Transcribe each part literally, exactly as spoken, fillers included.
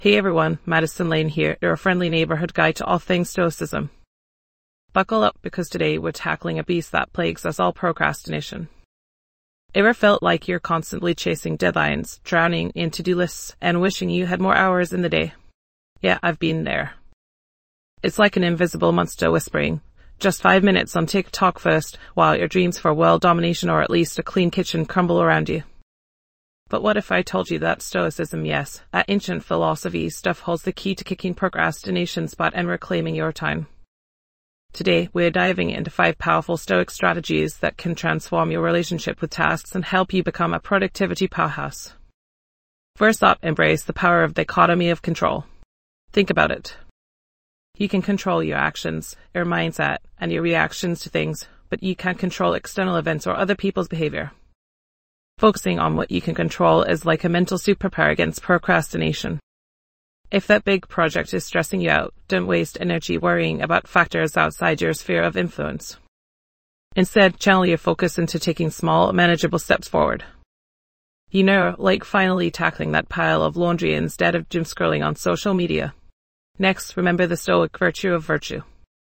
Hey everyone, Madison Lane here, your friendly neighborhood guide to all things Stoicism. Buckle up because today we're tackling a beast that plagues us all: procrastination. Ever felt like you're constantly chasing deadlines, drowning in to-do lists, and wishing you had more hours in the day? Yeah, I've been there. It's like an invisible monster whispering, just five minutes on TikTok first, while your dreams for world domination or at least a clean kitchen crumble around you. But what if I told you that Stoicism, yes, that ancient philosophy stuff, holds the key to kicking procrastination's butt and reclaiming your time? Today, we're diving into five powerful Stoic strategies that can transform your relationship with tasks and help you become a productivity powerhouse. First up, embrace the power of the dichotomy of control. Think about it. You can control your actions, your mindset, and your reactions to things, but you can't control external events or other people's behavior. Focusing on what you can control is like a mental superpower against procrastination. If that big project is stressing you out, don't waste energy worrying about factors outside your sphere of influence. Instead, channel your focus into taking small, manageable steps forward. You know, like finally tackling that pile of laundry instead of doom scrolling on social media. Next, remember the Stoic virtue of virtue.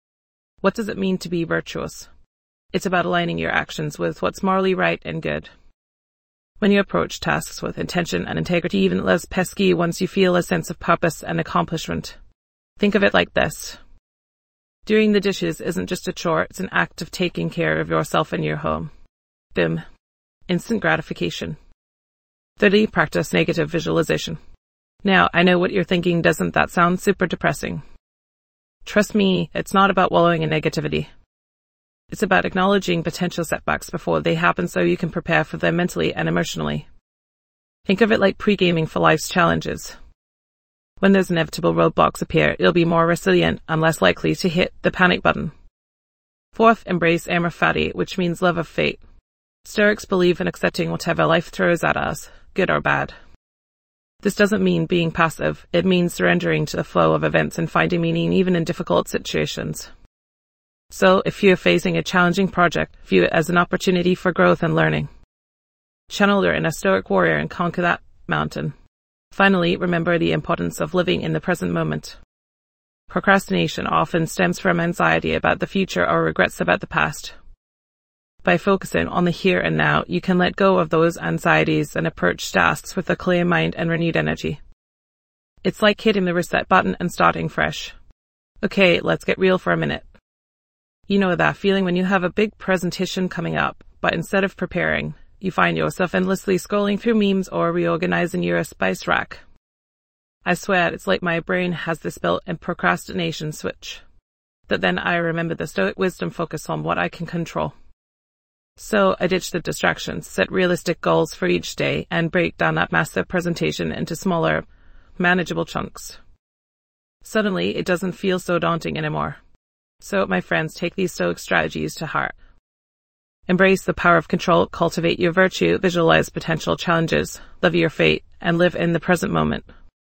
What does it mean to be virtuous? It's about aligning your actions with what's morally right and good. When you approach tasks with intention and integrity, even less pesky ones, you feel a sense of purpose and accomplishment. Think of it like this. Doing the dishes isn't just a chore, it's an act of taking care of yourself and your home. Boom. Instant gratification. Thirdly, practice negative visualization. Now, I know what you're thinking, doesn't that sound super depressing? Trust me, it's not about wallowing in negativity. It's about acknowledging potential setbacks before they happen so you can prepare for them mentally and emotionally. Think of it like pre-gaming for life's challenges. When those inevitable roadblocks appear, you'll be more resilient and less likely to hit the panic button. Fourth, embrace amor fati, which means love of fate. Stoics believe in accepting whatever life throws at us, good or bad. This doesn't mean being passive, it means surrendering to the flow of events and finding meaning even in difficult situations. So, if you're facing a challenging project, view it as an opportunity for growth and learning. Channel your inner Stoic warrior and conquer that mountain. Finally, remember the importance of living in the present moment. Procrastination often stems from anxiety about the future or regrets about the past. By focusing on the here and now, you can let go of those anxieties and approach tasks with a clear mind and renewed energy. It's like hitting the reset button and starting fresh. Okay, let's get real for a minute. You know that feeling when you have a big presentation coming up, but instead of preparing, you find yourself endlessly scrolling through memes or reorganizing your spice rack. I swear, it's like my brain has this built-in procrastination switch. But then I remember the Stoic wisdom: focus on what I can control. So I ditch the distractions, set realistic goals for each day, and break down that massive presentation into smaller, manageable chunks. Suddenly, it doesn't feel so daunting anymore. So, my friends, take these Stoic strategies to heart. Embrace the power of control, cultivate your virtue, visualize potential challenges, love your fate, and live in the present moment.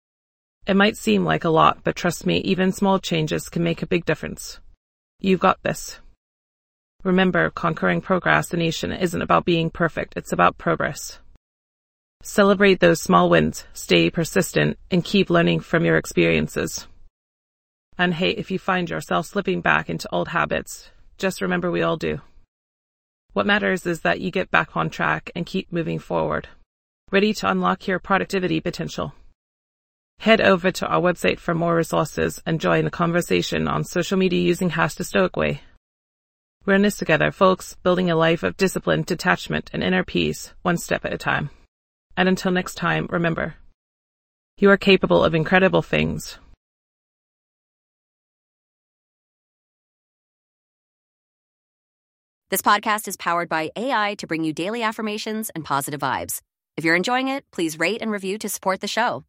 It might seem like a lot, but trust me, even small changes can make a big difference. You've got this. Remember, conquering procrastination isn't about being perfect, it's about progress. Celebrate those small wins, stay persistent, and keep learning from your experiences. And hey, if you find yourself slipping back into old habits, just remember we all do. What matters is that you get back on track and keep moving forward, ready to unlock your productivity potential. Head over to our website for more resources and join the conversation on social media using hashtag Stoic Way. We're in this together, folks, building a life of discipline, detachment, and inner peace, one step at a time. And until next time, remember, you are capable of incredible things. This podcast is powered by A I to bring you daily affirmations and positive vibes. If you're enjoying it, please rate and review to support the show.